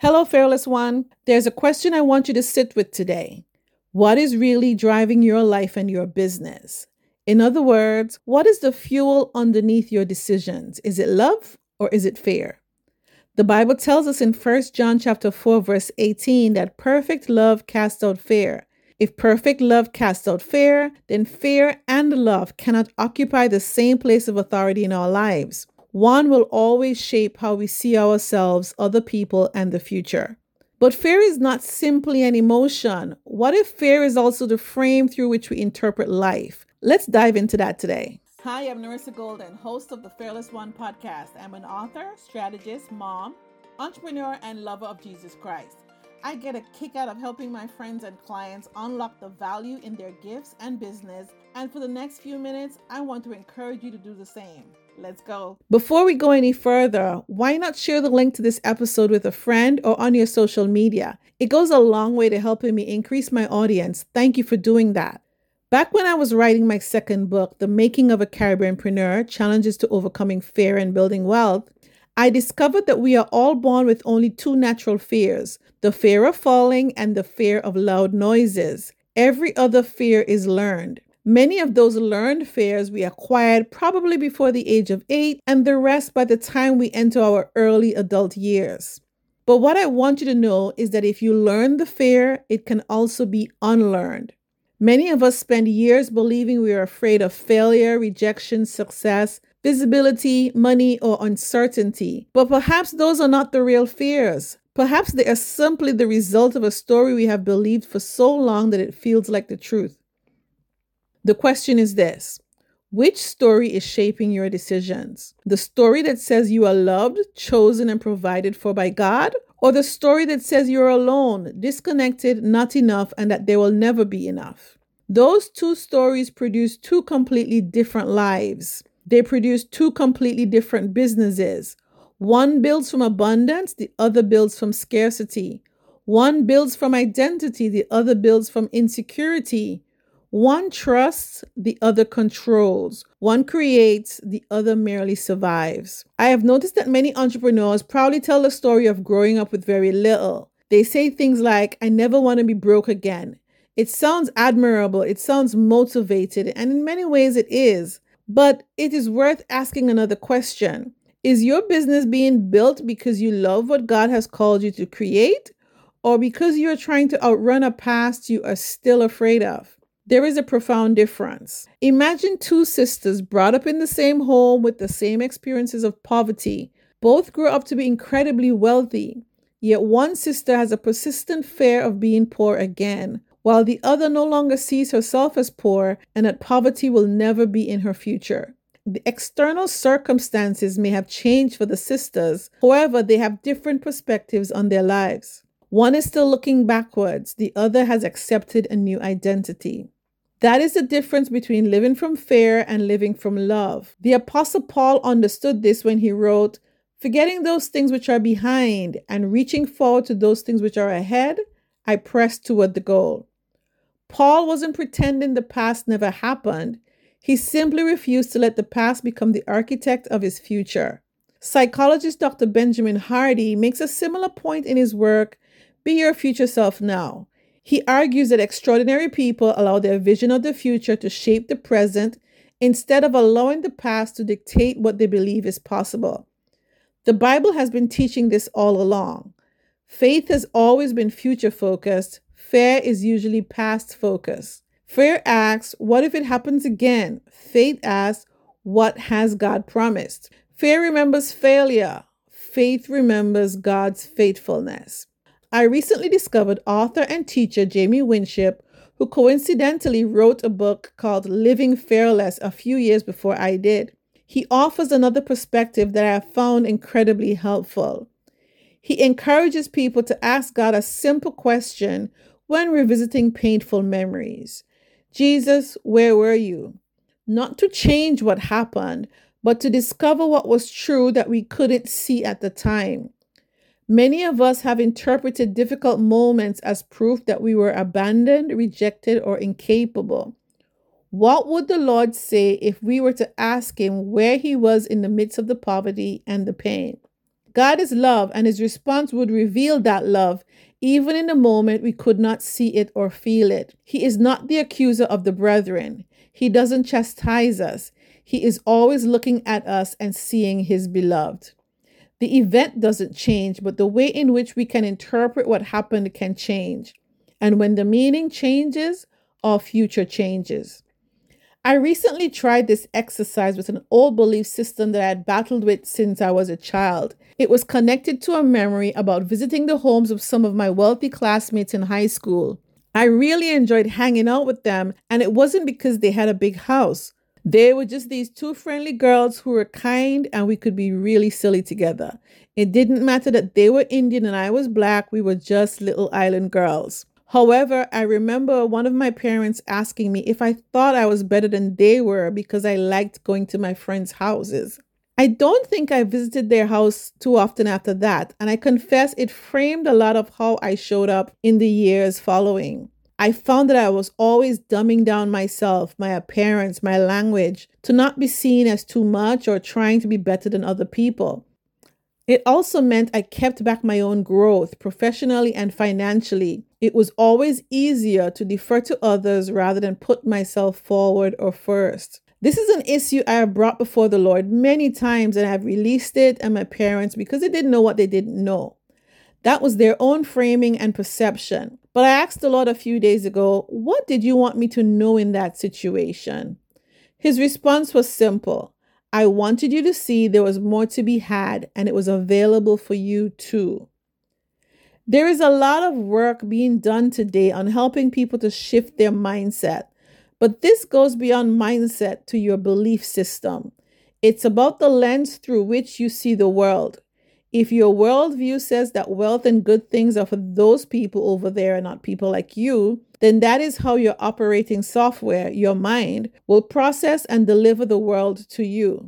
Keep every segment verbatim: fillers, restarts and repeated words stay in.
Hello, Fearless One. There's a question I want you to sit with today. What is really driving your life and your business? In other words, what is the fuel underneath your decisions? Is it love or is it fear? The Bible tells us in First John chapter four, verse eighteen, that perfect love casts out fear. If perfect love casts out fear, then fear and love cannot occupy the same place of authority in our lives. One will always shape how we see ourselves, other people, and the future. But fear is not simply an emotion. What if fear is also the frame through which we interpret life? Let's dive into that today. Hi, I'm Narissa Golden, host of the Fearless One podcast. I'm an author, strategist, mom, entrepreneur, and lover of Jesus Christ. I get a kick out of helping my friends and clients unlock the value in their gifts and business. And for the next few minutes, I want to encourage you to do the same. Let's go. Before we go any further, why not share the link to this episode with a friend or on your social media? It goes a long way to helping me increase my audience. Thank you for doing that. Back when I was writing my second book, The Making of a Caribbeanpreneur: Challenges to Overcoming Fear and Building Wealth, I discovered that we are all born with only two natural fears, the fear of falling and the fear of loud noises. Every other fear is learned. Many of those learned fears we acquired probably before the age of eight, and the rest by the time we enter our early adult years. But what I want you to know is that if you learn the fear, it can also be unlearned. Many of us spend years believing we are afraid of failure, rejection, success, visibility, money, or uncertainty. But perhaps those are not the real fears. Perhaps they are simply the result of a story we have believed for so long that it feels like the truth. The question is this: which story is shaping your decisions? The story that says you are loved, chosen, and provided for by God? Or the story that says you're alone, disconnected, not enough, and that there will never be enough? Those two stories produce two completely different lives. They produce two completely different businesses. One builds from abundance, the other builds from scarcity. One builds from identity, the other builds from insecurity. One trusts, the other controls. One creates, the other merely survives. I have noticed that many entrepreneurs proudly tell the story of growing up with very little. They say things like, I never want to be broke again. It sounds admirable, it sounds motivated, and in many ways it is. But it is worth asking another question. Is your business being built because you love what God has called you to create, or because you are trying to outrun a past you are still afraid of? There is a profound difference. Imagine two sisters brought up in the same home with the same experiences of poverty. Both grew up to be incredibly wealthy, yet one sister has a persistent fear of being poor again, while the other no longer sees herself as poor and that poverty will never be in her future. The external circumstances may have changed for the sisters, however, they have different perspectives on their lives. One is still looking backwards, the other has accepted a new identity. That is the difference between living from fear and living from love. The Apostle Paul understood this when he wrote, forgetting those things which are behind and reaching forward to those things which are ahead, I press toward the goal. Paul wasn't pretending the past never happened. He simply refused to let the past become the architect of his future. Psychologist Doctor Benjamin Hardy makes a similar point in his work, Be Your Future Self Now. He argues that extraordinary people allow their vision of the future to shape the present instead of allowing the past to dictate what they believe is possible. The Bible has been teaching this all along. Faith has always been future-focused. Fear is usually past-focused. Fear asks, what if it happens again? Faith asks, what has God promised? Fear remembers failure. Faith remembers God's faithfulness. I recently discovered author and teacher Jamie Winship, who coincidentally wrote a book called Living Fearless a few years before I did. He offers another perspective that I have found incredibly helpful. He encourages people to ask God a simple question when revisiting painful memories. Jesus, where were you? Not to change what happened, but to discover what was true that we couldn't see at the time. Many of us have interpreted difficult moments as proof that we were abandoned, rejected, or incapable. What would the Lord say if we were to ask him where he was in the midst of the poverty and the pain? God is love, and his response would reveal that love, even in the moment we could not see it or feel it. He is not the accuser of the brethren. He doesn't chastise us. He is always looking at us and seeing his beloved. The event doesn't change, but the way in which we can interpret what happened can change. And when the meaning changes, our future changes. I recently tried this exercise with an old belief system that I had battled with since I was a child. It was connected to a memory about visiting the homes of some of my wealthy classmates in high school. I really enjoyed hanging out with them, and it wasn't because they had a big house. They were just these two friendly girls who were kind, and we could be really silly together. It didn't matter that they were Indian and I was black. We were just little island girls. However, I remember one of my parents asking me if I thought I was better than they were because I liked going to my friends' houses. I don't think I visited their house too often after that, and I confess it framed a lot of how I showed up in the years following. I found that I was always dumbing down myself, my appearance, my language, to not be seen as too much or trying to be better than other people. It also meant I kept back my own growth professionally and financially. It was always easier to defer to others rather than put myself forward or first. This is an issue I have brought before the Lord many times, and I've released it and my parents because they didn't know what they didn't know. That was their own framing and perception. But I asked the Lord a few days ago, what did you want me to know in that situation? His response was simple. I wanted you to see there was more to be had, and it was available for you too. There is a lot of work being done today on helping people to shift their mindset, but this goes beyond mindset to your belief system. It's about the lens through which you see the world. If your worldview says that wealth and good things are for those people over there and not people like you, then that is how your operating software, your mind, will process and deliver the world to you.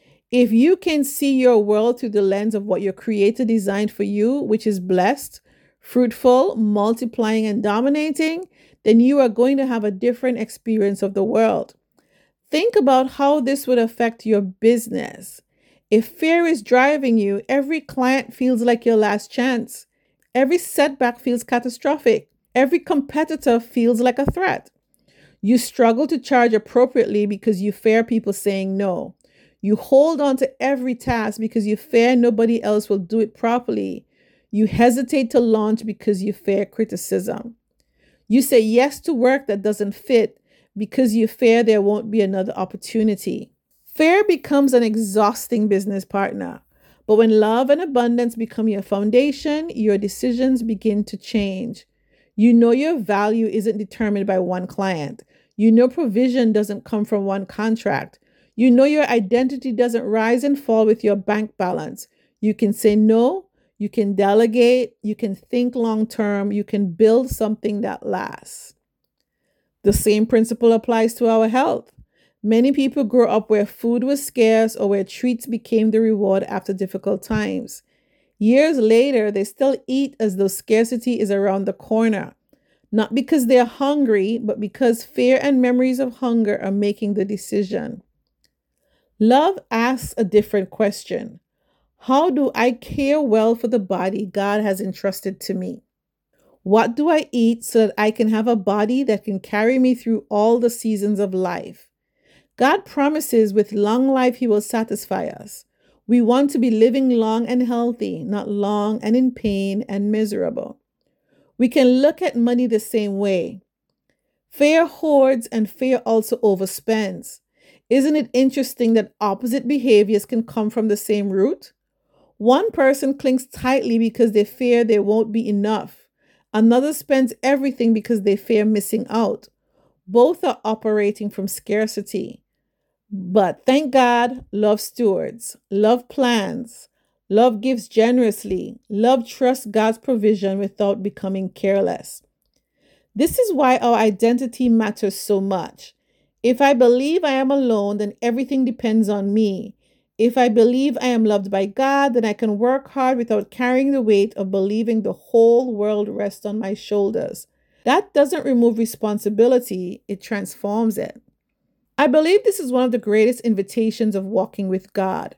If you can see your world through the lens of what your Creator designed for you, which is blessed, fruitful, multiplying, and dominating, then you are going to have a different experience of the world. Think about how this would affect your business. If fear is driving you, every client feels like your last chance. Every setback feels catastrophic. Every competitor feels like a threat. You struggle to charge appropriately because you fear people saying no. You hold on to every task because you fear nobody else will do it properly. You hesitate to launch because you fear criticism. You say yes to work that doesn't fit because you fear there won't be another opportunity. Fear becomes an exhausting business partner. But when love and abundance become your foundation, your decisions begin to change. You know your value isn't determined by one client. You know provision doesn't come from one contract. You know your identity doesn't rise and fall with your bank balance. You can say no, you can delegate, you can think long term, you can build something that lasts. The same principle applies to our health. Many people grow up where food was scarce or where treats became the reward after difficult times. Years later, they still eat as though scarcity is around the corner. Not because they're hungry, but because fear and memories of hunger are making the decision. Love asks a different question. How do I care well for the body God has entrusted to me? What do I eat so that I can have a body that can carry me through all the seasons of life? God promises with long life He will satisfy us. We want to be living long and healthy, not long and in pain and miserable. We can look at money the same way. Fear hoards and fear also overspends. Isn't it interesting that opposite behaviors can come from the same root? One person clings tightly because they fear there won't be enough. Another spends everything because they fear missing out. Both are operating from scarcity. But thank God, love stewards, love plans, love gives generously, love trusts God's provision without becoming careless. This is why our identity matters so much. If I believe I am alone, then everything depends on me. If I believe I am loved by God, then I can work hard without carrying the weight of believing the whole world rests on my shoulders. That doesn't remove responsibility, it transforms it. I believe this is one of the greatest invitations of walking with God.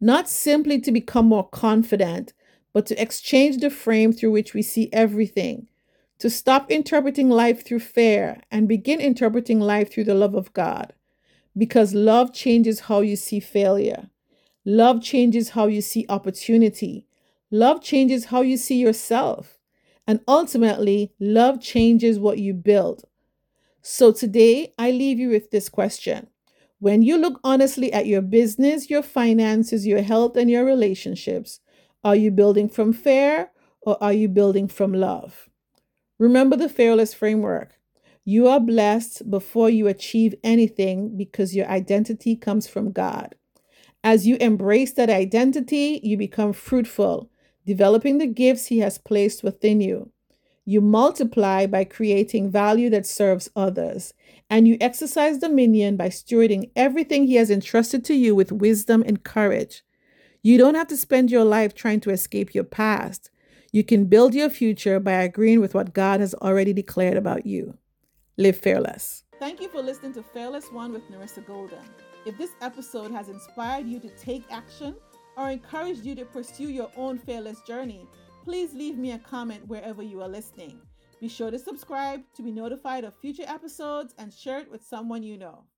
not simply to become more confident, but to exchange the frame through which we see everything, to stop interpreting life through fear and begin interpreting life through the love of God. Because love changes how you see failure. Love changes how you see opportunity. Love changes how you see yourself. And ultimately, love changes what you build. So today, I leave you with this question. When you look honestly at your business, your finances, your health, and your relationships, are you building from fear or are you building from love? Remember the Fearless Framework. You are blessed before you achieve anything because your identity comes from God. As you embrace that identity, you become fruitful, developing the gifts He has placed within you. You multiply by creating value that serves others, and you exercise dominion by stewarding everything He has entrusted to you with wisdom and courage. You don't have to spend your life trying to escape your past. You can build your future by agreeing with what God has already declared about you. Live fearless. Thank you for listening to Fearless One with Narissa Golden. If this episode has inspired you to take action or encouraged you to pursue your own fearless journey, please leave me a comment wherever you are listening. Be sure to subscribe to be notified of future episodes and share it with someone you know.